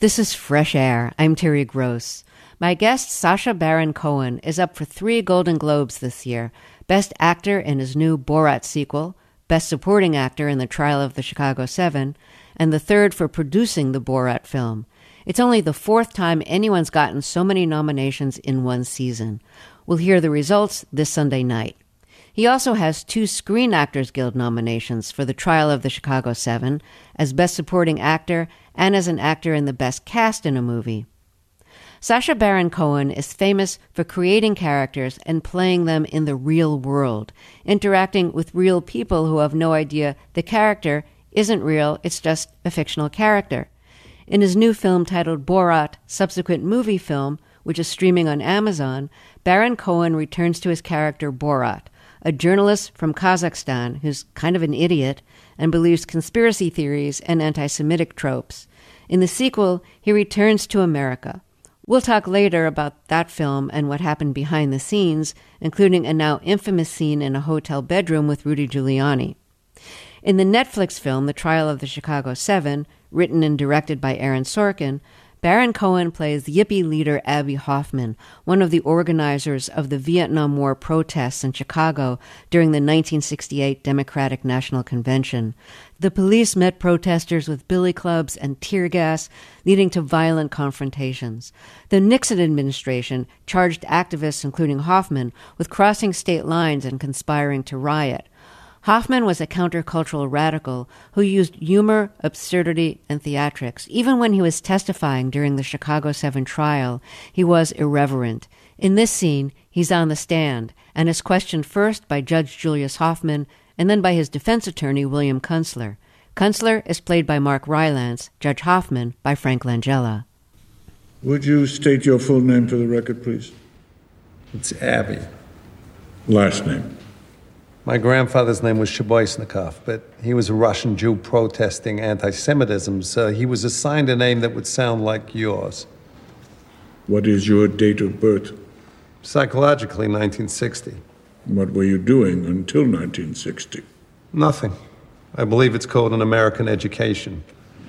This is Fresh Air. I'm Terry Gross. My guest, Sacha Baron Cohen, is up for 3 Golden Globes this year. Best Actor in his new Borat sequel, Best Supporting Actor in The Trial of the Chicago 7, and the 3rd for producing the Borat film. It's only the 4th time anyone's gotten so many nominations in one season. We'll hear the results this Sunday night. He also has 2 Screen Actors Guild nominations for The Trial of the Chicago 7 as Best Supporting Actor and as an actor in the Best Cast in a Movie. Sacha Baron Cohen is famous for creating characters and playing them in the real world, interacting with real people who have no idea the character isn't real, it's just a fictional character. In his new film titled Borat, subsequent movie film, which is streaming on Amazon, Baron Cohen returns to his character Borat, a journalist from Kazakhstan who's kind of an idiot and believes conspiracy theories and anti-Semitic tropes. In the sequel, he returns to America. We'll talk later about that film and what happened behind the scenes, including a now infamous scene in a hotel bedroom with Rudy Giuliani. In the Netflix film The Trial of the Chicago 7, written and directed by Aaron Sorkin, Baron Cohen plays Yippie leader Abbie Hoffman, one of the organizers of the Vietnam War protests in Chicago during the 1968 Democratic National Convention. The police met protesters with billy clubs and tear gas, leading to violent confrontations. The Nixon administration charged activists, including Hoffman, with crossing state lines and conspiring to riot. Hoffman was a countercultural radical who used humor, absurdity, and theatrics. Even when he was testifying during the Chicago 7 trial, he was irreverent. In this scene, he's on the stand and is questioned first by Judge Julius Hoffman and then by his defense attorney, William Kunstler. Kunstler is played by Mark Rylance, Judge Hoffman by Frank Langella. Would you state your full name for the record, please? It's Abbie. Last name? My grandfather's name was Shaboisnikov, but he was a Russian Jew protesting anti-Semitism, so he was assigned a name that would sound like yours. What is your date of birth? Psychologically, 1960. What were you doing until 1960? Nothing. I believe it's called an American education.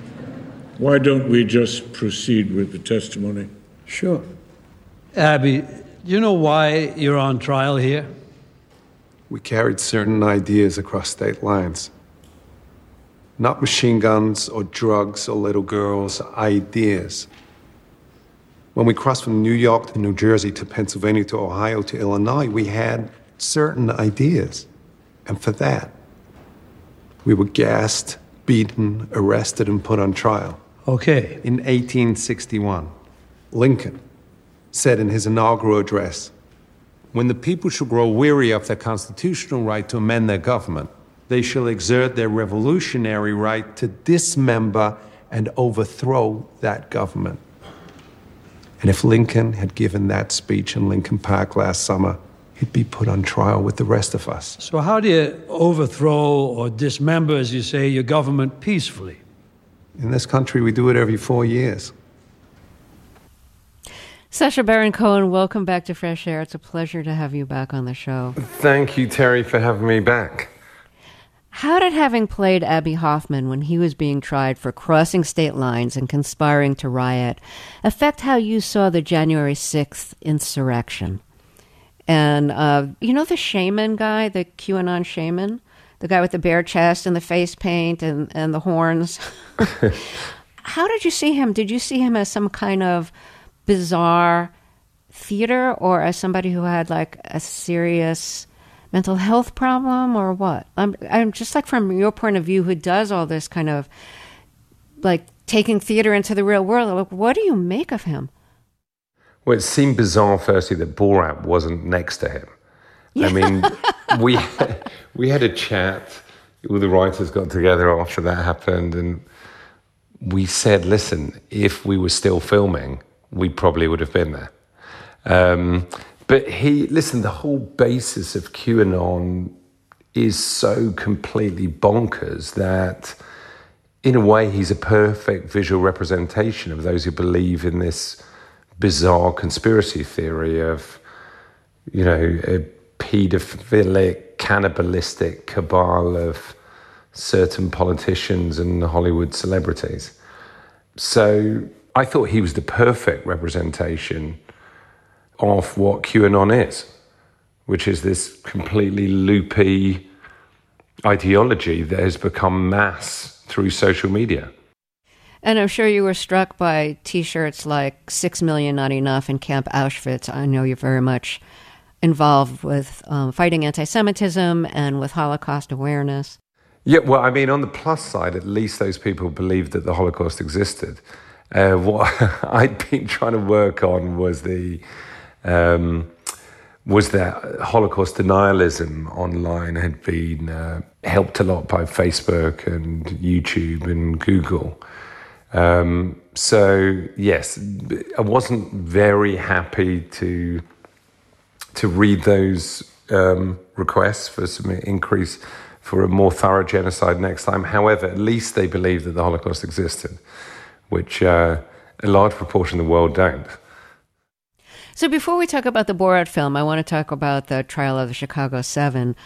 Why don't we just proceed with the testimony? Sure. Abbie, do you know why you're on trial here? We carried certain ideas across state lines. Not machine guns or drugs or little girls, ideas. When we crossed from New York to New Jersey to Pennsylvania to Ohio to Illinois, we had certain ideas. And for that, we were gassed, beaten, arrested, and put on trial. Okay. In 1861, Lincoln said in his inaugural address, "When the people shall grow weary of their constitutional right to amend their government, they shall exert their revolutionary right to dismember and overthrow that government." And if Lincoln had given that speech in Lincoln Park last summer, he'd be put on trial with the rest of us. So how do you overthrow or dismember, as you say, your government peacefully? In this country, we do it every 4 years. Sacha Baron Cohen, welcome back to Fresh Air. It's a pleasure to have you back on the show. Thank you, Terry, for having me back. How did having played Abbie Hoffman when he was being tried for crossing state lines and conspiring to riot affect how you saw the January 6th insurrection? And, you know the shaman guy, the QAnon shaman? The guy with the bare chest and the face paint and the horns? How did you see him? Did you see him as some kind of bizarre theater or as somebody who had like a serious mental health problem or what? I'm just like from your point of view who does all this kind of like taking theater into the real world. Like, what do you make of him? Well, it seemed bizarre, firstly, that Borat wasn't next to him. Yeah. I mean, we had a chat. All the writers got together after that happened, and we said, listen, if we were still filming, we probably would have been there. But the whole basis of QAnon is so completely bonkers that, in a way, he's a perfect visual representation of those who believe in this bizarre conspiracy theory of, you know, a paedophilic, cannibalistic cabal of certain politicians and Hollywood celebrities. So I thought he was the perfect representation of what QAnon is, which is this completely loopy ideology that has become mass through social media. And I'm sure you were struck by T-shirts like 6 million not enough in Camp Auschwitz. I know you're very much involved with fighting anti-Semitism and with Holocaust awareness. Yeah, well, I mean, on the plus side, at least those people believed that the Holocaust existed. What I'd been trying to work on was that Holocaust denialism online had been helped a lot by Facebook and YouTube and Google. So yes, I wasn't very happy to read those requests for some increase for a more thorough genocide next time. However, at least they believed that the Holocaust existed, which a large proportion of the world don't. So before we talk about the Borat film, I want to talk about the trial of the Chicago 7.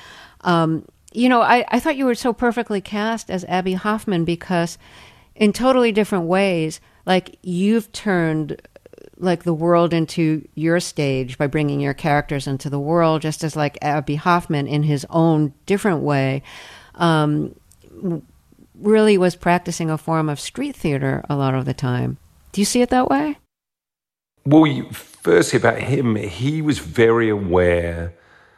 I thought you were so perfectly cast as Abbie Hoffman because in totally different ways, like you've turned like the world into your stage by bringing your characters into the world, just as like Abbie Hoffman in his own different way really was practicing a form of street theater a lot of the time. Do you see it that way? Well, firstly about him, he was very aware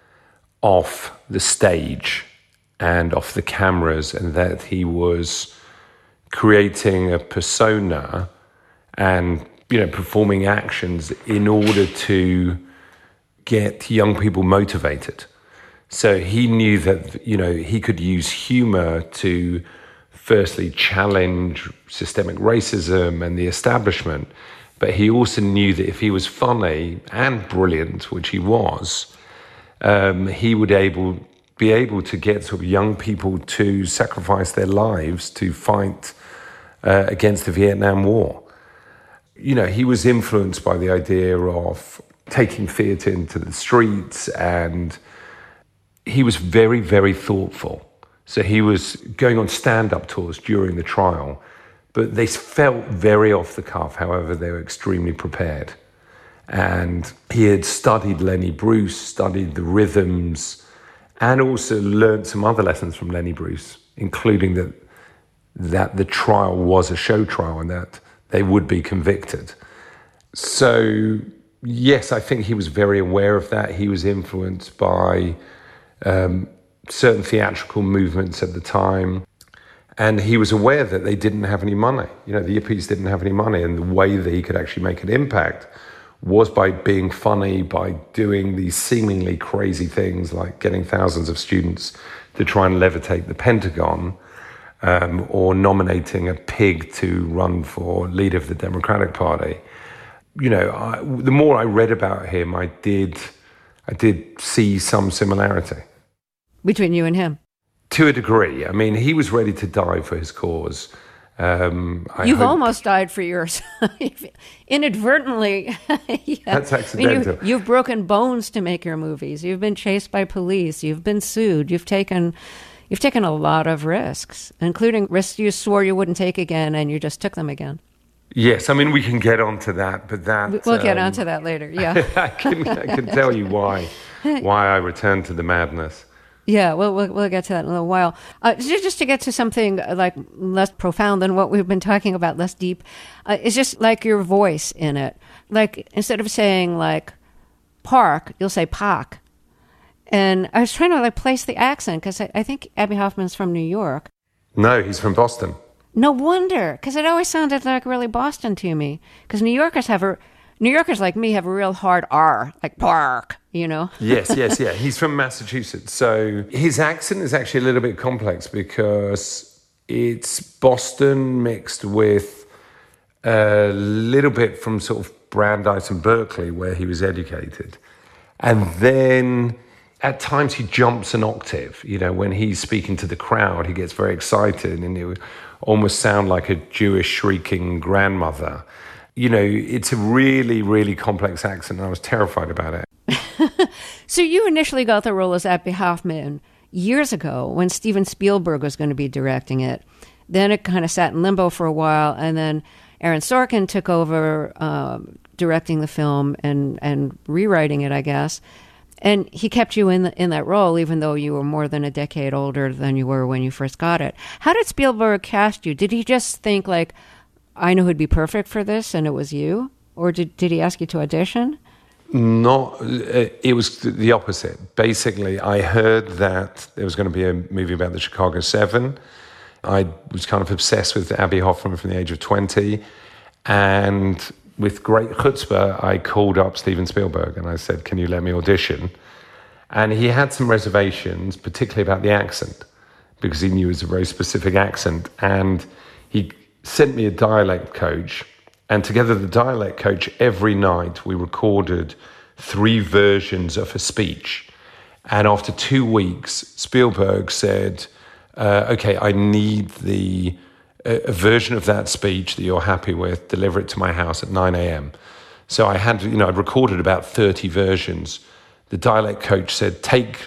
of the stage and of the cameras, and that he was creating a persona and performing actions in order to get young people motivated. So he knew that, he could use humor to firstly challenge systemic racism and the establishment. But he also knew that if he was funny and brilliant, which he was, he would be able to get sort of young people to sacrifice their lives to fight against the Vietnam War. He was influenced by the idea of taking theatre into the streets, and he was very, very thoughtful. So he was going on stand-up tours during the trial, but they felt very off the cuff. However, they were extremely prepared. And he had studied Lenny Bruce, studied the rhythms, and also learned some other lessons from Lenny Bruce, including that the trial was a show trial and that they would be convicted. So, yes, I think he was very aware of that. He was influenced by certain theatrical movements at the time. And he was aware that they didn't have any money. The Yippies didn't have any money. And the way that he could actually make an impact was by being funny, by doing these seemingly crazy things like getting thousands of students to try and levitate the Pentagon, or nominating a pig to run for leader of the Democratic Party. The more I read about him, I did see some similarity. Between you and him? To a degree. I mean, he was ready to die for his cause. You've almost died for yours. Inadvertently. Yeah. That's accidental. You've broken bones to make your movies. You've been chased by police. You've been sued. You've taken a lot of risks, including risks you swore you wouldn't take again, and you just took them again. Yes, I mean, we can get onto that, but that... We'll get onto that later, yeah. I can tell you why I returned to the madness. Yeah, we'll get to that in a little while. Just to get to something like less profound than what we've been talking about, less deep, it's just like your voice in it. Like, instead of saying, like, park, you'll say park. And I was trying to place the accent because I think Abbie Hoffman's from New York. No, he's from Boston. No wonder, because it always sounded like really Boston to me. Because New Yorkers like me have a real hard R, like park, Yes, yeah. He's from Massachusetts. So his accent is actually a little bit complex because it's Boston mixed with a little bit from sort of Brandeis and Berkeley, where he was educated. And then at times he jumps an octave. When he's speaking to the crowd, he gets very excited and it would almost sound like a Jewish shrieking grandmother. It's a really, really complex accent, and I was terrified about it. So you initially got the role as Abbie Hoffman years ago when Steven Spielberg was going to be directing it. Then it kind of sat in limbo for a while, and then Aaron Sorkin took over directing the film and rewriting it, I guess. And he kept you in that role, even though you were more than a decade older than you were when you first got it. How did Spielberg cast you? Did he just think, like, I know who'd be perfect for this, and it was you? Or did he ask you to audition? Not, it was the opposite. Basically, I heard that there was going to be a movie about the Chicago 7. I was kind of obsessed with Abbie Hoffman from the age of 20. And with great chutzpah, I called up Steven Spielberg and I said, can you let me audition? And he had some reservations, particularly about the accent, because he knew it was a very specific accent. And he sent me a dialect coach. And together, the dialect coach, every night, we recorded 3 versions of a speech. And after 2 weeks, Spielberg said, okay, I need a version of that speech that you're happy with, deliver it to my house at 9 a.m. So I had, I'd recorded about 30 versions. The dialect coach said, take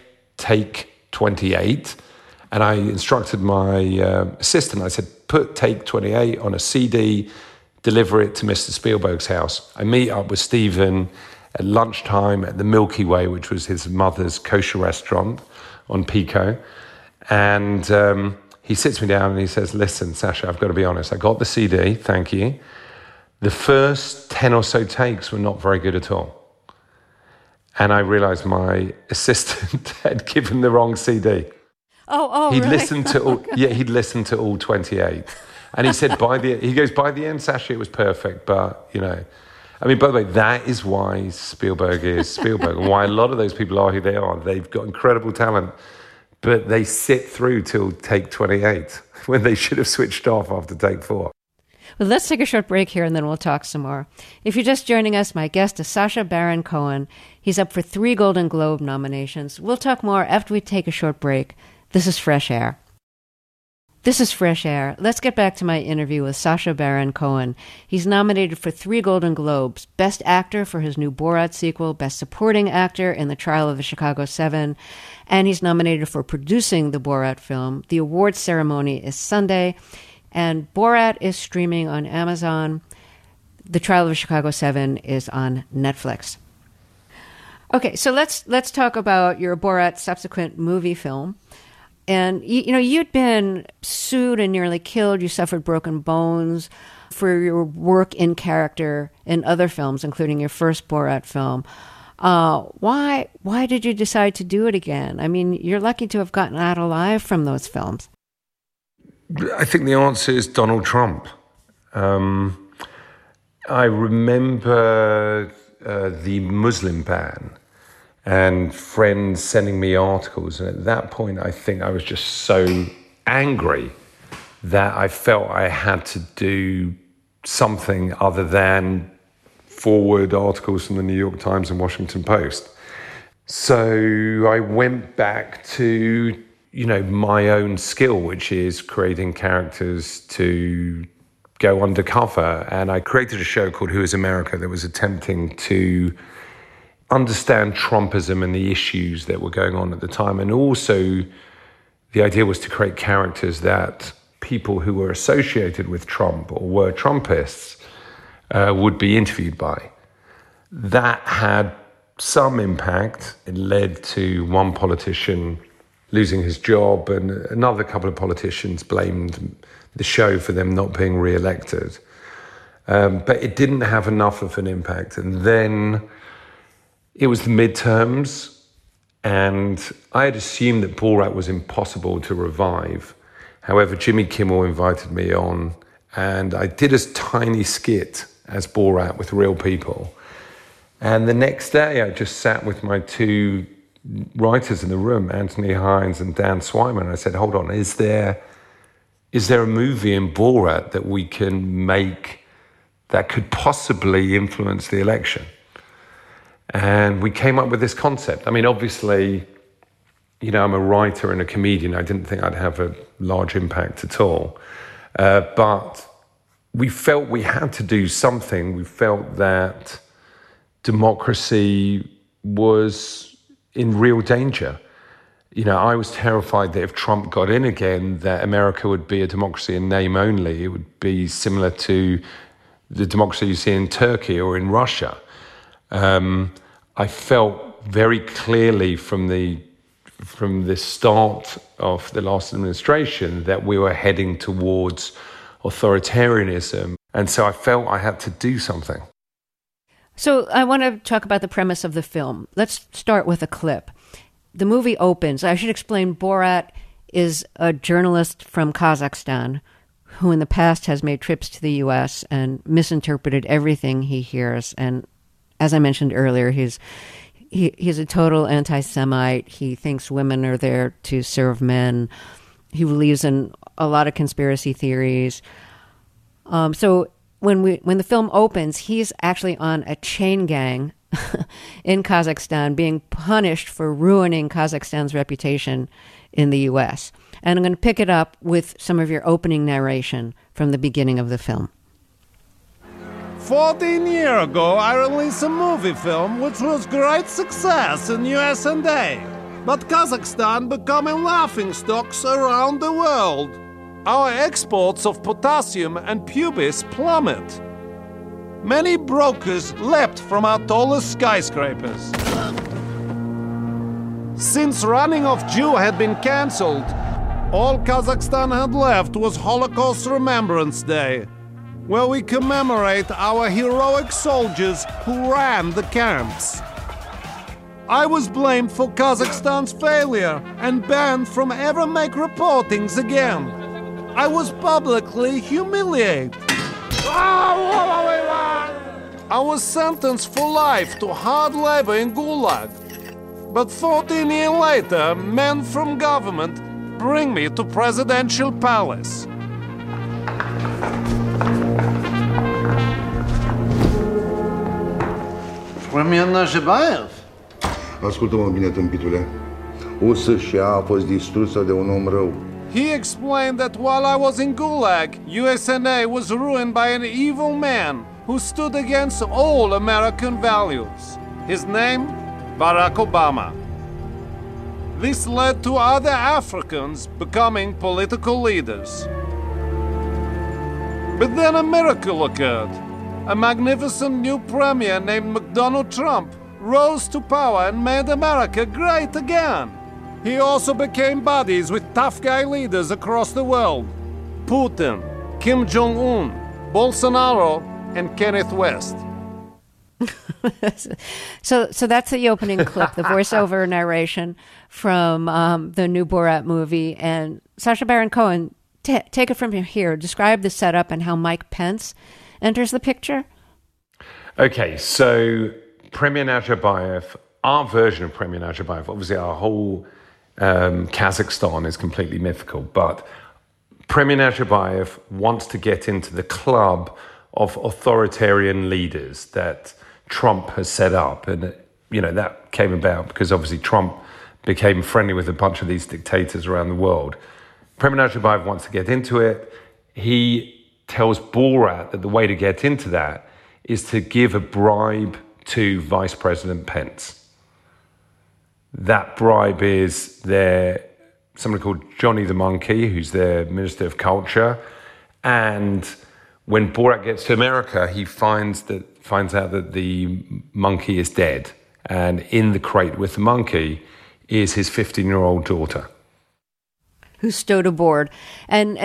28. And I instructed my assistant, I said, put take 28 on a CD, deliver it to Mr. Spielberg's house. I meet up with Steven at lunchtime at the Milky Way, which was his mother's kosher restaurant on Pico. And he sits me down and he says, listen, Sasha, I've got to be honest. I got the CD, thank you. The first 10 or so takes were not very good at all. And I realized my assistant had given the wrong CD. He'd really? listened to all, he'd listened to all 28. And he said, by the end, Sasha, it was perfect. But, by the way, that is why Spielberg is Spielberg, and why a lot of those people are who they are. They've got incredible talent, but they sit through till take 28, when they should have switched off after take 4. Well, let's take a short break here, and then we'll talk some more. If you're just joining us, my guest is Sacha Baron Cohen. He's up for 3 Golden Globe nominations. We'll talk more after we take a short break. This is Fresh Air. This is Fresh Air. Let's get back to my interview with Sacha Baron Cohen. He's nominated for 3 Golden Globes: Best Actor for his new Borat sequel, Best Supporting Actor in The Trial of the Chicago 7, and he's nominated for producing the Borat film. The awards ceremony is Sunday, and Borat is streaming on Amazon. The Trial of the Chicago 7 is on Netflix. Okay, so let's talk about your Borat subsequent movie film. And, you'd been sued and nearly killed. You suffered broken bones for your work in character in other films, including your first Borat film. Why did you decide to do it again? I mean, you're lucky to have gotten out alive from those films. I think the answer is Donald Trump. I remember the Muslim ban and friends sending me articles. And at that point, I think I was just so angry that I felt I had to do something other than forward articles from the New York Times and Washington Post. So I went back to, my own skill, which is creating characters to go undercover. And I created a show called Who is America that was attempting to understand Trumpism and the issues that were going on at the time. And also the idea was to create characters that people who were associated with Trump or were Trumpists would be interviewed by. That had some impact. It led to one politician losing his job, and another couple of politicians blamed the show for them not being re-elected. But it didn't have enough of an impact. And then it was the midterms, and I had assumed that Borat was impossible to revive. However, Jimmy Kimmel invited me on, and I did a tiny skit as Borat with real people. And the next day, I just sat with my 2 writers in the room, Anthony Hines and Dan Swyman. I said, hold on, is there a movie in Borat that we can make that could possibly influence the election? And we came up with this concept. I mean, obviously, I'm a writer and a comedian. I didn't think I'd have a large impact at all. But we felt we had to do something. We felt that democracy was in real danger. I was terrified that if Trump got in again, that America would be a democracy in name only. It would be similar to the democracy you see in Turkey or in Russia. I felt very clearly from the start of the last administration that we were heading towards authoritarianism. And so I felt I had to do something. So I want to talk about the premise of the film. Let's start with a clip. The movie opens. I should explain Borat is a journalist from Kazakhstan who in the past has made trips to the U.S. and misinterpreted everything he hears. And as I mentioned earlier, he's a total anti-Semite. He thinks women are there to serve men. He believes in a lot of conspiracy theories. So when the film opens, he's actually on a chain gang in Kazakhstan being punished for ruining Kazakhstan's reputation in the U.S. And I'm going to pick it up with some of your opening narration from the beginning of the film. 14 years ago, I released a movie film which was great success in US&A. But Kazakhstan becoming laughingstocks around the world. Our exports of potassium and pubis plummet. Many brokers leapt from our tallest skyscrapers. Since Running of Jew had been cancelled, all Kazakhstan had left was Holocaust Remembrance Day, where we commemorate our heroic soldiers who ran the camps. I was blamed for Kazakhstan's failure and banned from ever make reportings again. I was publicly humiliated. I was sentenced for life to hard labor in Gulag. But 14 years later, men from government bring me to presidential palace. Premier Nazarbayev. Ascultă-mă bine, tâmpitule. USSR a fost distrusă de un om rău. He explained that while I was in Gulag, USA was ruined by an evil man who stood against all American values. His name? Barack Obama. This led to other Africans becoming political leaders. But then a miracle occurred. A magnificent new premier named McDonald Trump rose to power and made America great again. He also became buddies with tough guy leaders across the world. Putin, Kim Jong-un, Bolsonaro, and Kenneth West. So that's the opening clip, the voiceover narration from the new Borat movie. And Sacha Baron Cohen, take it from here. Describe the setup and how Mike Pence enters the picture. Okay, so Premier Nazarbayev, our version of Premier Nazarbayev, obviously our whole Kazakhstan is completely mythical, but Premier Nazarbayev wants to get into the club of authoritarian leaders that Trump has set up. And, you know, that came about because obviously Trump became friendly with a bunch of these dictators around the world. Premier Nazarbayev wants to get into it. He tells Borat that the way to get into that is to give a bribe to Vice President Pence. That bribe is somebody called Johnny the Monkey, who's their Minister of Culture. And when Borat gets to America, he finds out that the monkey is dead. And in the crate with the monkey is his 15-year-old daughter, who's stowed aboard. And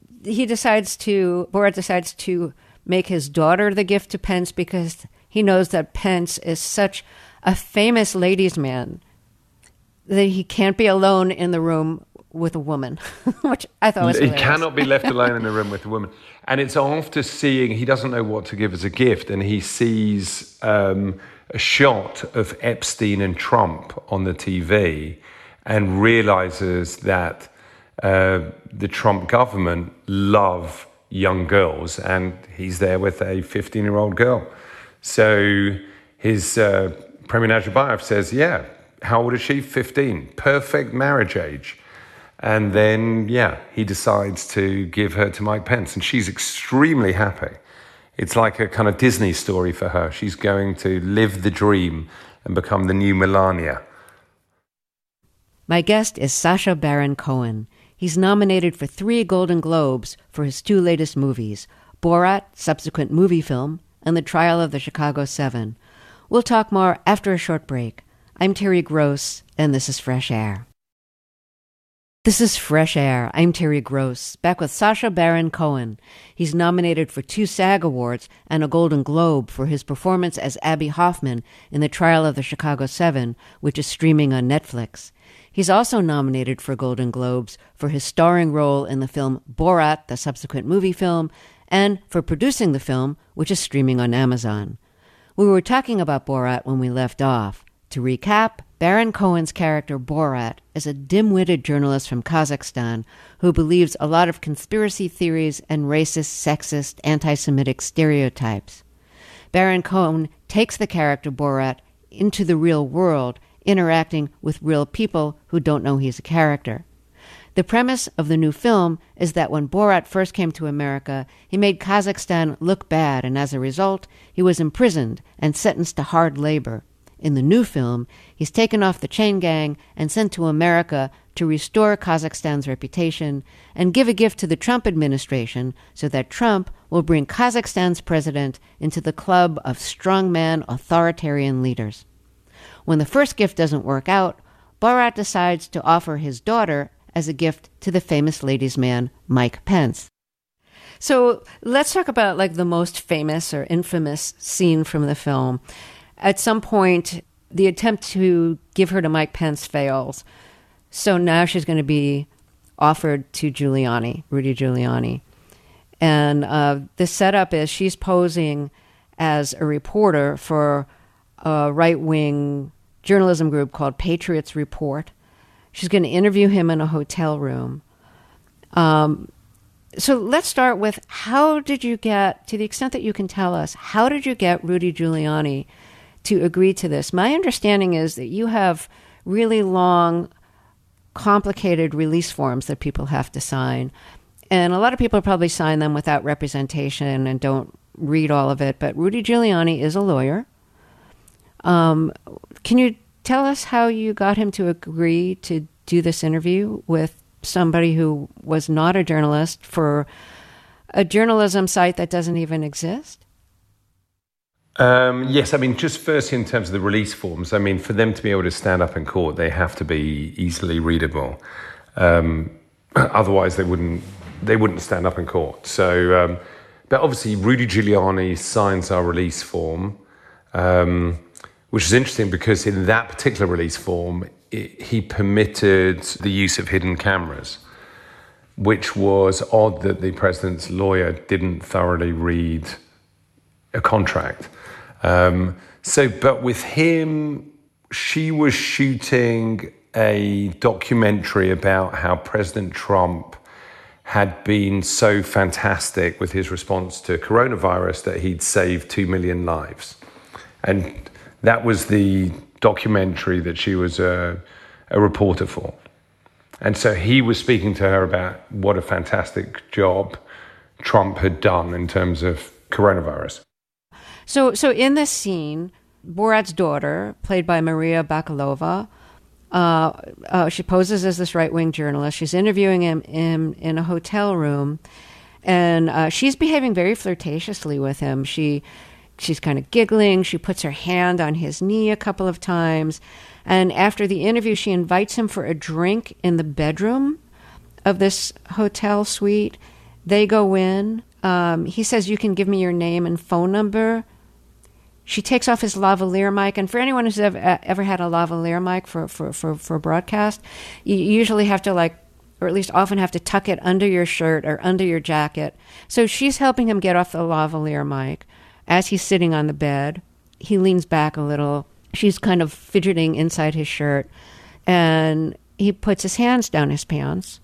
Borat decides to make his daughter the gift to Pence because he knows that Pence is such a famous ladies' man that he can't be alone in the room with a woman, which I thought was hilarious. He cannot be left alone in the room with a woman. And it's after he doesn't know what to give as a gift, and he sees a shot of Epstein and Trump on the TV and realizes that the Trump government love young girls, and he's there with a 15-year-old girl. So his Premier Nazarbayev says, yeah, how old is she? 15. Perfect marriage age. And then, he decides to give her to Mike Pence, and she's extremely happy. It's like a kind of Disney story for her. She's going to live the dream and become the new Melania. My guest is Sacha Baron Cohen. He's nominated for 3 Golden Globes for his 2 latest movies, Borat, subsequent movie film, and the trial of the Chicago 7. We'll talk more after a short break. I'm Terry Gross, and this is Fresh Air. This is Fresh Air. I'm Terry Gross, back with Sacha Baron Cohen. He's nominated for 2 SAG Awards and a Golden Globe for his performance as Abby Hoffman in the trial of the Chicago 7, which is streaming on Netflix. He's also nominated for Golden Globes for his starring role in the film Borat, the subsequent movie film, and for producing the film, which is streaming on Amazon. We were talking about Borat when we left off. To recap, Baron Cohen's character Borat is a dim-witted journalist from Kazakhstan who believes a lot of conspiracy theories and racist, sexist, anti-Semitic stereotypes. Baron Cohen takes the character Borat into the real world, interacting with real people who don't know he's a character. The premise of the new film is that when Borat first came to America, he made Kazakhstan look bad, and as a result, he was imprisoned and sentenced to hard labor. In the new film, he's taken off the chain gang and sent to America to restore Kazakhstan's reputation and give a gift to the Trump administration so that Trump will bring Kazakhstan's president into the club of strongman authoritarian leaders. When the first gift doesn't work out, Borat decides to offer his daughter as a gift to the famous ladies' man, Mike Pence. So let's talk about like the most famous or infamous scene from the film. At some point, the attempt to give her to Mike Pence fails. So now she's going to be offered to Giuliani, Rudy Giuliani. And the setup is she's posing as a reporter for a right-wing journalism group called Patriots Report. She's going to interview him in a hotel room. So let's start with, how did you get, to the extent that you can tell us, how did you get Rudy Giuliani to agree to this? My understanding is that you have really long, complicated release forms that people have to sign. And a lot of people probably sign them without representation and don't read all of it. But Rudy Giuliani is a lawyer. Can you tell us how you got him to agree to do this interview with somebody who was not a journalist for a journalism site that doesn't even exist? Yes, I mean, just first in terms of the release forms, I mean, for them to be able to stand up in court, they have to be easily readable. Otherwise, they wouldn't stand up in court. So, but obviously, Rudy Giuliani signs our release form, which is interesting because in that particular release form, he permitted the use of hidden cameras, which was odd that the president's lawyer didn't thoroughly read a contract. But with him, she was shooting a documentary about how President Trump had been so fantastic with his response to coronavirus that he'd saved 2 million lives. And that was the documentary that she was a reporter for. And so he was speaking to her about what a fantastic job Trump had done in terms of coronavirus. So in this scene, Borat's daughter, played by Maria Bakalova, she poses as this right-wing journalist. She's interviewing him in a hotel room, and she's behaving very flirtatiously with him. She's kind of giggling. She puts her hand on his knee a couple of times. And after the interview, she invites him for a drink in the bedroom of this hotel suite. They go in. He says, "You can give me your name and phone number." She takes off his lavalier mic, and for anyone who's ever had a lavalier mic for broadcast, you usually have to or at least often have to tuck it under your shirt or under your jacket. So she's helping him get off the lavalier mic. As he's sitting on the bed, he leans back a little. She's kind of fidgeting inside his shirt, and he puts his hands down his pants.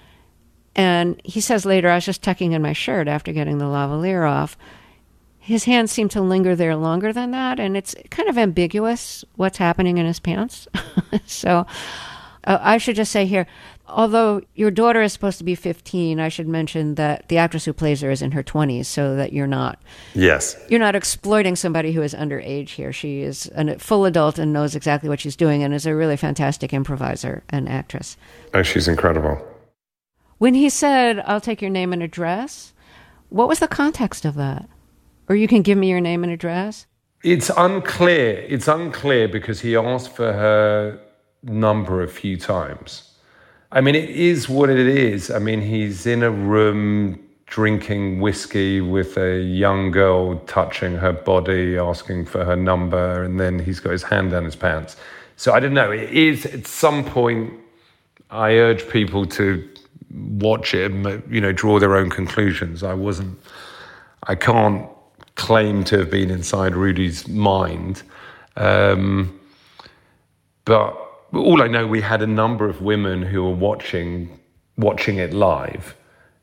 And he says later, "I was just tucking in my shirt after getting the lavalier off." His hands seem to linger there longer than that, and it's kind of ambiguous what's happening in his pants. So I should just say here, although your daughter is supposed to be 15, I should mention that the actress who plays her is in her 20s, so that you're not exploiting somebody who is underage here. She is a full adult and knows exactly what she's doing, and is a really fantastic improviser and actress. Oh, she's incredible. When he said, "I'll take your name and address," What was the context of that? Or you can give me your name and address? It's unclear. It's unclear because he asked for her number a few times. I mean, it is what it is. I mean, he's in a room drinking whiskey with a young girl, touching her body, asking for her number, and then he's got his hand down his pants. So I don't know. It is, at some point, I urge people to watch it and, you know, draw their own conclusions. I can't claim to have been inside Rudy's mind. But all I know, we had a number of women who were watching it live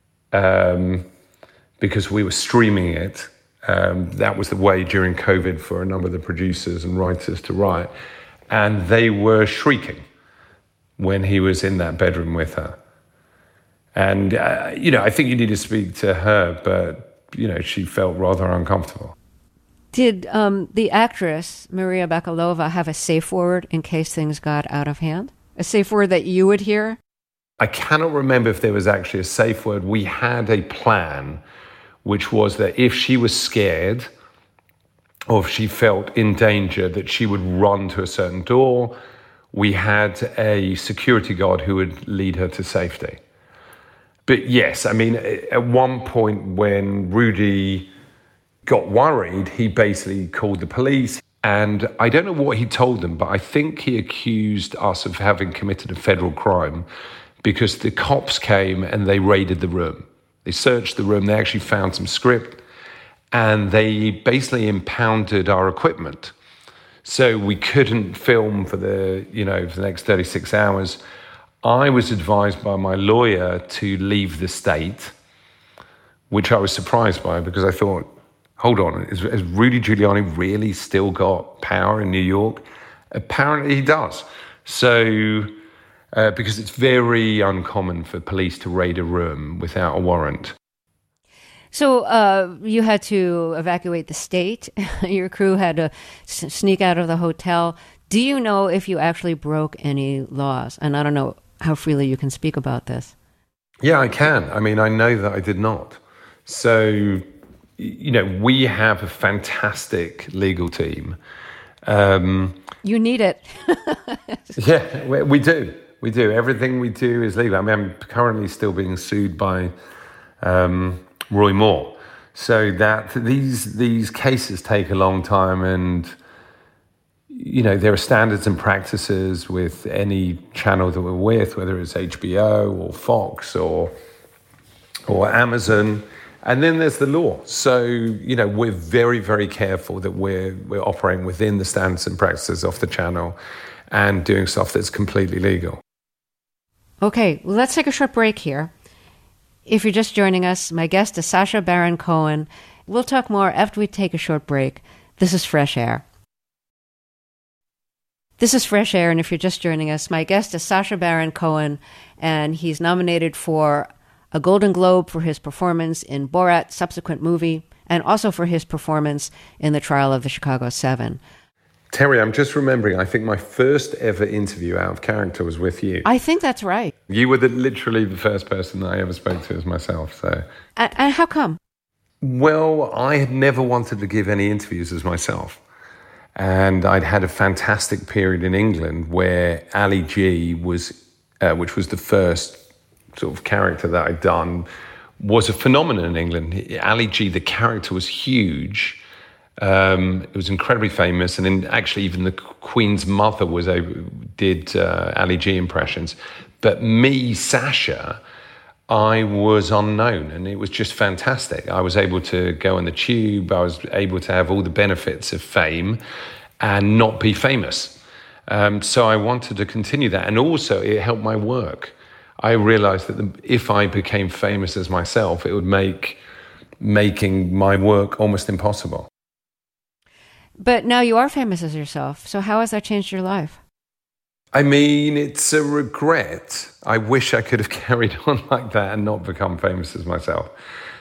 because we were streaming it. That was the way during COVID for a number of the producers and writers to write. And they were shrieking when he was in that bedroom with her. And, you know, I think you need to speak to her, but, you know, she felt rather uncomfortable. Did the actress, Maria Bakalova, have a safe word in case things got out of hand? A safe word that you would hear? I cannot remember if there was actually a safe word. We had a plan, which was that if she was scared or if she felt in danger, that she would run to a certain door. We had a security guard who would lead her to safety. But yes, I mean, at one point when Rudy got worried, he basically called the police. And I don't know what he told them, but I think he accused us of having committed a federal crime because the cops came and they raided the room. They searched the room, they actually found some script, and they basically impounded our equipment. So we couldn't film for the next 36 hours. I was advised by my lawyer to leave the state, which I was surprised by because I thought, hold on, has Rudy Giuliani really still got power in New York? Apparently he does. So, because it's very uncommon for police to raid a room without a warrant. So you had to evacuate the state. Your crew had to sneak out of the hotel. Do you know if you actually broke any laws? And I don't know how freely you can speak about this. Yeah, I can. I mean, I know that I did not. So, you know, we have a fantastic legal team. You need it. Yeah, we do. We do. Everything we do is legal. I mean, I'm currently still being sued by Roy Moore. So that these cases take a long time, and you know, there are standards and practices with any channel that we're with, whether it's HBO or Fox or Amazon. And then there's the law. So, you know, we're very, very careful that we're operating within the standards and practices of the channel and doing stuff that's completely legal. Okay, well, let's take a short break here. If you're just joining us, my guest is Sacha Baron Cohen. We'll talk more after we take a short break. This is Fresh Air. This is Fresh Air, and if you're just joining us, my guest is Sacha Baron Cohen, and he's nominated for a Golden Globe for his performance in Borat's subsequent movie, and also for his performance in the trial of the Chicago 7. Terry, I'm just remembering, I think my first ever interview out of character was with you. I think that's right. You were literally the first person that I ever spoke to as myself. So. And how come? Well, I had never wanted to give any interviews as myself. And I'd had a fantastic period in England where Ali G was, which was the first sort of character that I'd done, was a phenomenon in England. Ali G, the character was huge. It was incredibly famous, and actually even the Queen's mother did Ali G impressions. But me, Sacha, I was unknown, and it was just fantastic. I was able to go on the tube. I was able to have all the benefits of fame and not be famous. So I wanted to continue that, and also it helped my work. I realized that if I became famous as myself, it would make making my work almost impossible. But now you are famous as yourself, so how has that changed your life? I mean, it's a regret. I wish I could have carried on like that and not become famous as myself.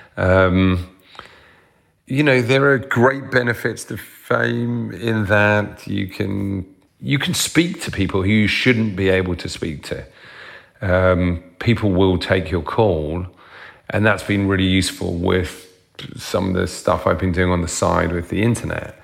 You know, there are great benefits to fame in that you can speak to people who you shouldn't be able to speak to. People will take your call, and that's been really useful with some of the stuff I've been doing on the side with the internet.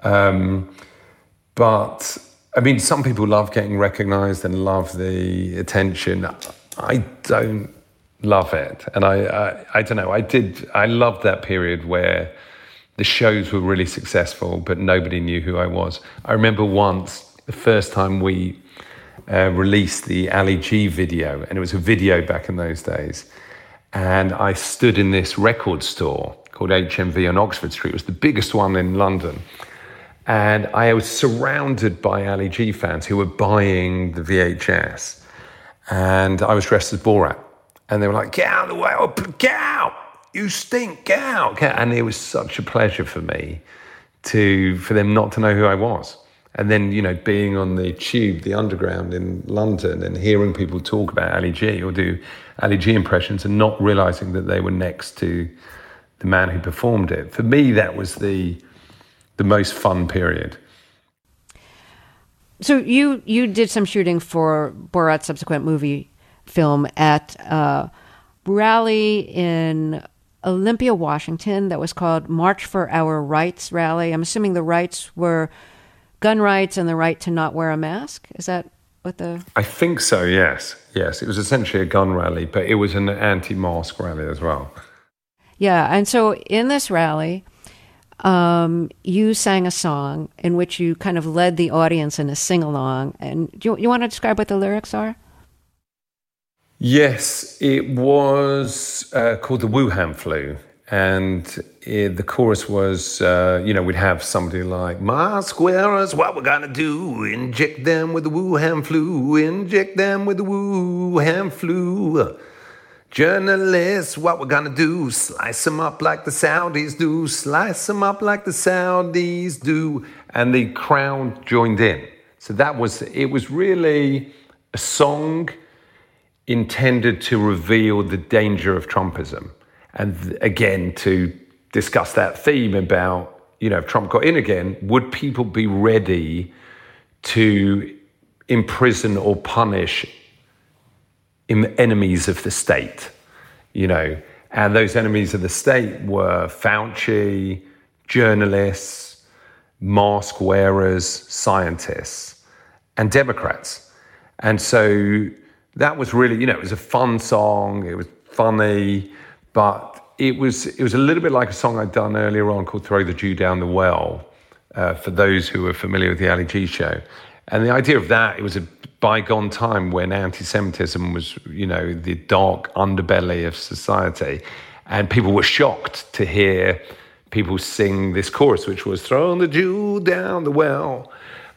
But I mean, some people love getting recognized and love the attention. I don't love it. And I don't know, I loved that period where the shows were really successful, but nobody knew who I was. I remember once, the first time we released the Ali G video, and it was a video back in those days, and I stood in this record store called HMV on Oxford Street. It was the biggest one in London. And I was surrounded by Ali G fans who were buying the VHS. And I was dressed as Borat. And they were like, get out of the way, get out, you stink, get out. And it was such a pleasure for me for them not to know who I was. And then, you know, being on the tube, the underground in London, and hearing people talk about Ali G or do Ali G impressions and not realizing that they were next to the man who performed it. For me, that was the most fun period. So you did some shooting for Borat's subsequent movie film at a rally in Olympia, Washington that was called March for Our Rights Rally. I'm assuming the rights were gun rights and the right to not wear a mask. Is that what the... I think so, yes. Yes, it was essentially a gun rally, but it was an anti-mask rally as well. Yeah, and so in this rally, you sang a song in which you kind of led the audience in a sing-along. And do you want to describe what the lyrics are? Yes, it was called the Wuhan Flu. And the chorus was, we'd have somebody like, mask wearers, what we're gonna do? Inject them with the Wuhan flu, inject them with the Wuhan flu. Journalists, what we're gonna do? Slice them up like the Saudis do, slice them up like the Saudis do. And the crowd joined in. So it was really a song intended to reveal the danger of Trumpism. And again, to discuss that theme about, if Trump got in again, would people be ready to imprison or punish enemies of the state? And those enemies of the state were Fauci, journalists, mask wearers, scientists, and Democrats. And so that was really, it was a fun song. It was funny. But it was a little bit like a song I'd done earlier on called Throw the Jew Down the Well, for those who are familiar with the Ali G show. And the idea of that, it was a bygone time when anti-Semitism was, the dark underbelly of society. And people were shocked to hear people sing this chorus, which was Throw the Jew Down the Well.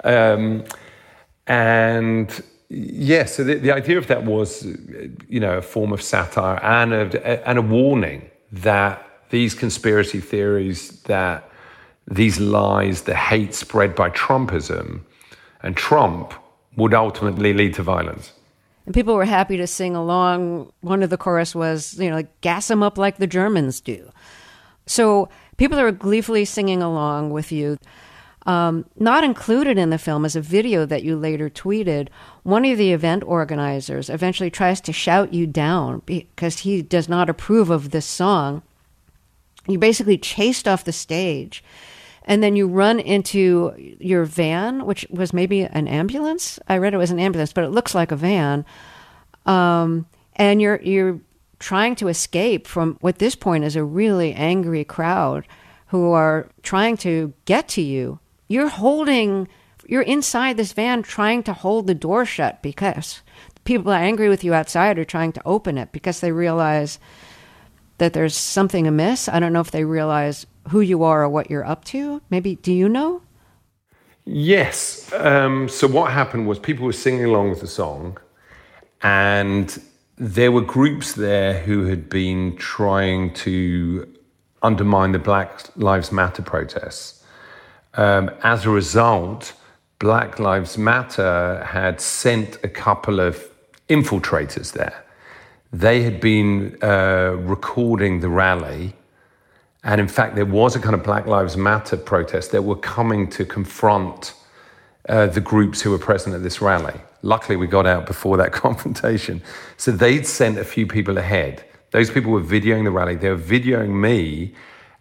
Yeah, so the idea of that was, a form of satire and a warning that these conspiracy theories, that these lies, the hate spread by Trumpism and Trump would ultimately lead to violence. And people were happy to sing along. One of the chorus was, gas them up like the Germans do. So people are gleefully singing along with you. Not included in the film is a video that you later tweeted. One of the event organizers eventually tries to shout you down because he does not approve of this song. You basically chased off the stage, and then you run into your van, which was maybe an ambulance. I read it was an ambulance, but it looks like a van. And you're trying to escape from what at this point is a really angry crowd who are trying to get to you. You're inside this van trying to hold the door shut because people are angry with you outside are trying to open it because they realize that there's something amiss. I don't know if they realize who you are or what you're up to. Maybe, do you know? Yes. So what happened was people were singing along with the song, and there were groups there who had been trying to undermine the Black Lives Matter protests. As a result, Black Lives Matter had sent a couple of infiltrators there. They had been recording the rally. And in fact, there was a kind of Black Lives Matter protest that were coming to confront the groups who were present at this rally. Luckily, we got out before that confrontation. So they'd sent a few people ahead. Those people were videoing the rally. They were videoing me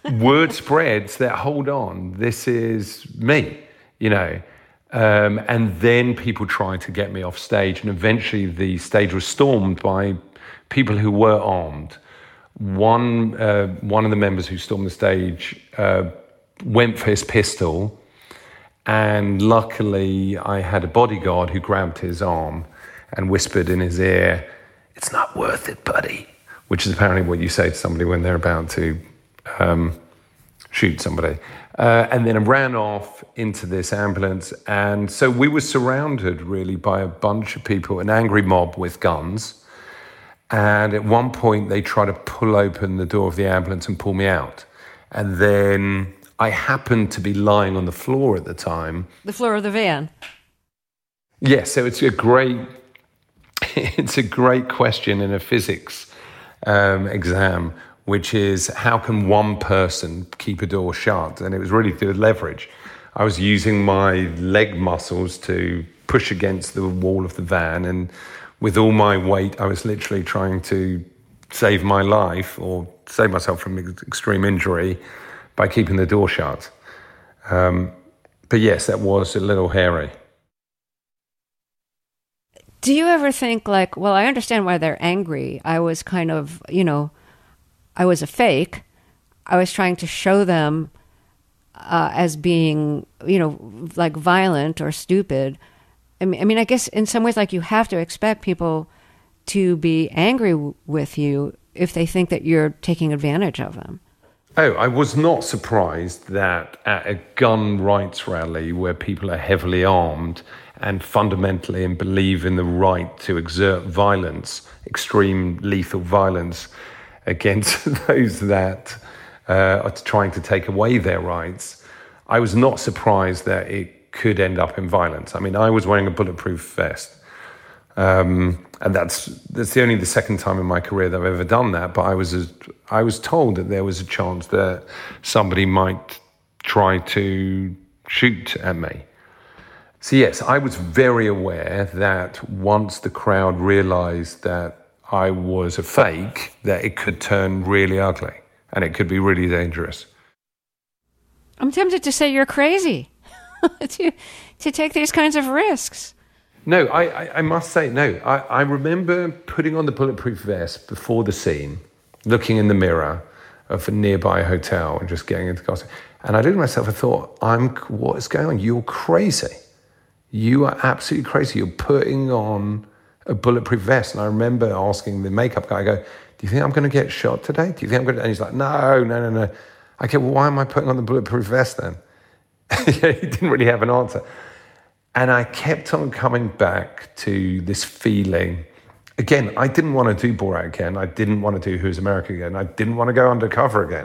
word spreads that, hold on, this is me, you know. And then people tried to get me off stage, and eventually the stage was stormed by people who were armed. One of the members who stormed the stage went for his pistol, and luckily I had a bodyguard who grabbed his arm and whispered in his ear, "It's not worth it, buddy," which is apparently what you say to somebody when they're about to shoot somebody. And then I ran off into this ambulance, and so we were surrounded really by a bunch of people, an angry mob with guns. And at one point, they tried to pull open the door of the ambulance and pull me out. And then I happened to be lying on the floor at the time. The floor of the van. Yes, so it's a great question in a physics exam, which is how can one person keep a door shut? And it was really to do with leverage. I was using my leg muscles to push against the wall of the van, and with all my weight, I was literally trying to save my life or save myself from extreme injury by keeping the door shut. But yes, that was a little hairy. Do you ever think like, well, I understand why they're angry. I was kind of, I was a fake. I was trying to show them as being, like violent or stupid. I mean, I guess in some ways, like, you have to expect people to be angry with you if they think that you're taking advantage of them. Oh, I was not surprised that at a gun rights rally where people are heavily armed and fundamentally and believe in the right to exert violence, extreme lethal violence against those that are trying to take away their rights, I was not surprised that it could end up in violence. I mean, I was wearing a bulletproof vest. And that's the second time in my career that I've ever done that. But I was told that there was a chance that somebody might try to shoot at me. So yes, I was very aware that once the crowd realized that I was a fake, that it could turn really ugly and it could be really dangerous. I'm tempted to say you're crazy to take these kinds of risks. No, I must say, no. I remember putting on the bulletproof vest before the scene, looking in the mirror of a nearby hotel and just getting into costume. And I looked at myself and thought, what is going on? You're crazy. You are absolutely crazy. You're putting on a bulletproof vest. And I remember asking the makeup guy, I go, do you think I'm going to get shot today? Do you think I'm going to? And he's like, no. I go, well, why am I putting on the bulletproof vest then? He didn't really have an answer. And I kept on coming back to this feeling. Again, I didn't want to do Borat again. I didn't want to do Who's America again. I didn't want to go undercover again.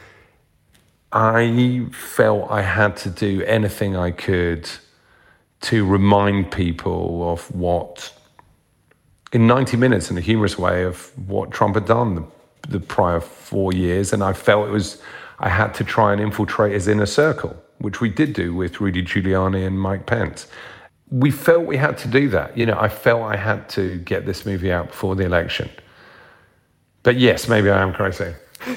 I felt I had to do anything I could to remind people of what, in 90 minutes, in a humorous way, of what Trump had done the prior 4 years. And I felt I had to try and infiltrate his inner circle, which we did do with Rudy Giuliani and Mike Pence. We felt we had to do that. I felt I had to get this movie out before the election. But yes, maybe I am crazy.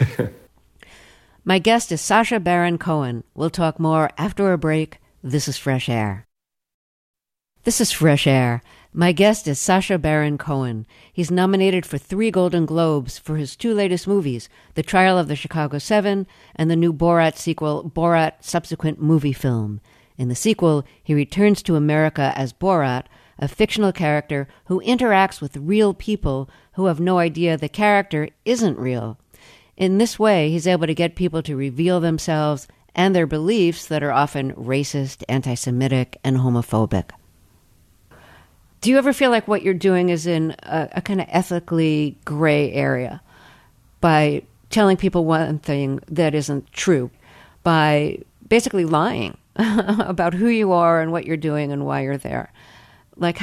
My guest is Sacha Baron Cohen. We'll talk more after a break. This is Fresh Air. This is Fresh Air. My guest is Sacha Baron Cohen. He's nominated for 3 Golden Globes for his 2 latest movies, The Trial of the Chicago 7 and the new Borat sequel, Borat Subsequent Movie Film. In the sequel, he returns to America as Borat, a fictional character who interacts with real people who have no idea the character isn't real. In this way, he's able to get people to reveal themselves and their beliefs that are often racist, anti-Semitic, and homophobic. Do you ever feel like what you're doing is in a kind of ethically gray area by telling people one thing that isn't true, by basically lying about who you are and what you're doing and why you're there? Like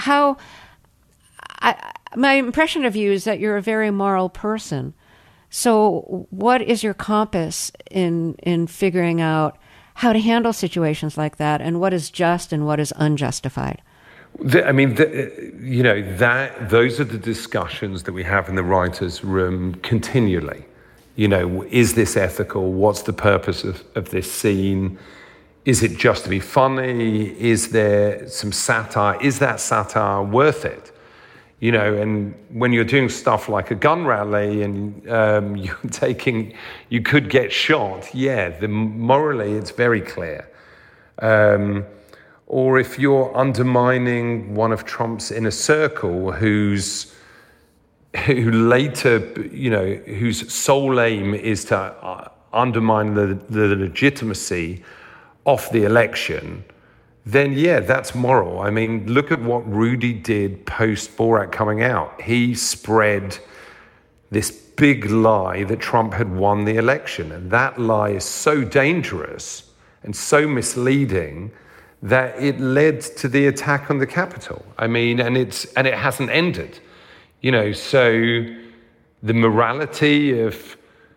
my impression of you is that you're a very moral person. So what is your compass in figuring out how to handle situations like that, and what is just and what is unjustified? Those are the discussions that we have in the writers' room continually. You know, is this ethical? What's the purpose of this scene? Is it just to be funny? Is there some satire? Is that satire worth it? You know, and when you're doing stuff like a gun rally and you could get shot, morally it's very clear. Or if you're undermining one of Trump's inner circle whose sole aim is to undermine the legitimacy of the election, then that's moral. I mean, look at what Rudy did post Borat coming out. He spread this big lie that Trump had won the election. And that lie is so dangerous and so misleading that it led to the attack on the Capitol. I mean, and it hasn't ended. You know, so the morality of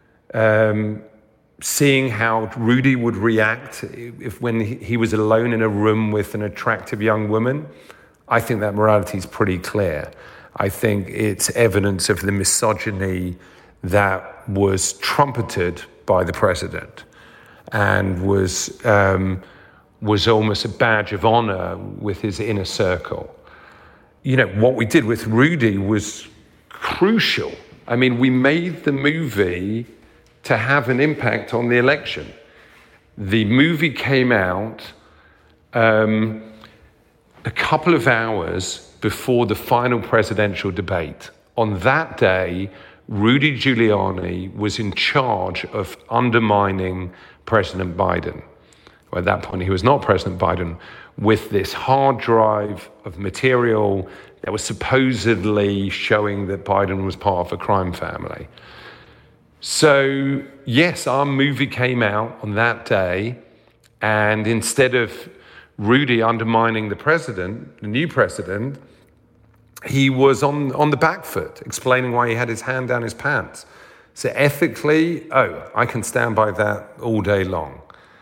seeing how Rudy would react when he was alone in a room with an attractive young woman, I think that morality is pretty clear. I think it's evidence of the misogyny that was trumpeted by the president and was almost a badge of honor with his inner circle. You know, what we did with Rudy was crucial. I mean, we made the movie to have an impact on the election. The movie came out a couple of hours before the final presidential debate. On that day, Rudy Giuliani was in charge of undermining President Biden. Well, at that point, he was not President Biden, with this hard drive of material that was supposedly showing that Biden was part of a crime family. So, yes, our movie came out on that day, and instead of Rudy undermining the president, the new president, he was on the back foot, explaining why he had his hand down his pants. So ethically, I can stand by that all day long.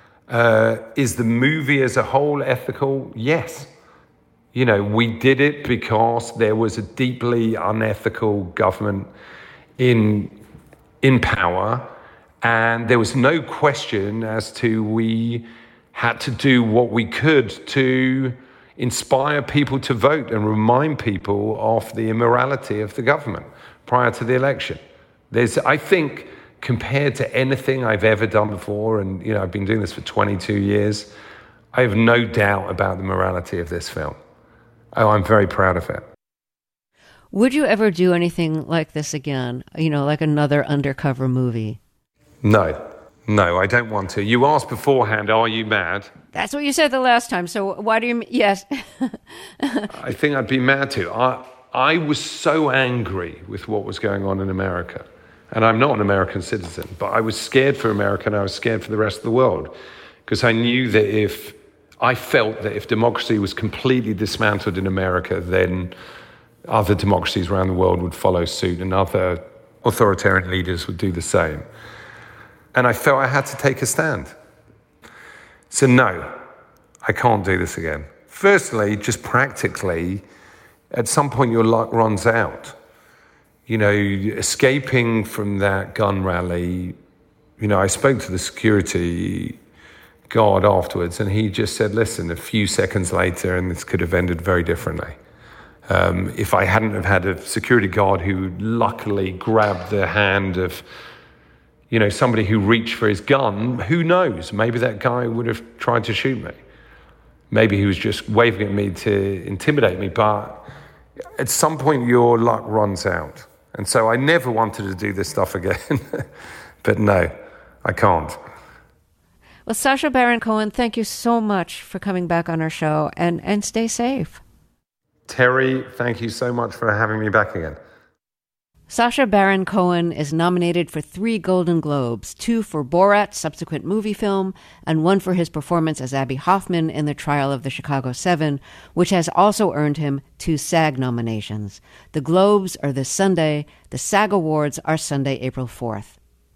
Is the movie as a whole ethical? Yes. You know, we did it because there was a deeply unethical government in power, and there was no question as to we had to do what we could to inspire people to vote and remind people of the immorality of the government prior to the election. I think, compared to anything I've ever done before, and you know, I've been doing this for 22 years, I have no doubt about the morality of this film. I'm very proud of it. Would you ever do anything like this again? You know, like another undercover movie? No, I don't want to. You asked beforehand, are you mad? That's what you said the last time, so why do you... Yes. I think I'd be mad to. I was so angry with what was going on in America. And I'm not an American citizen, but I was scared for America and I was scared for the rest of the world. Because I knew that I felt that if democracy was completely dismantled in America, then other democracies around the world would follow suit and other authoritarian leaders would do the same. And I felt I had to take a stand. So no, I can't do this again. Firstly, just practically, at some point your luck runs out. You know, escaping from that gun rally, you know, I spoke to the security guard afterwards and he just said, listen, a few seconds later, and this could have ended very differently. If I hadn't have had a security guard who luckily grabbed the hand of, you know, somebody who reached for his gun, who knows? Maybe that guy would have tried to shoot me. Maybe he was just waving at me to intimidate me, but at some point your luck runs out. And so I never wanted to do this stuff again. But no, I can't. Well, Sacha Baron Cohen, thank you so much for coming back on our show, and stay safe. Terry, thank you so much for having me back again. Sacha Baron Cohen is nominated for 3 Golden Globes, 2 for Borat's subsequent movie film, and 1 for his performance as Abby Hoffman in The Trial of the Chicago 7, which has also earned him 2 SAG nominations. The Globes are this Sunday. The SAG Awards are Sunday, April 4th.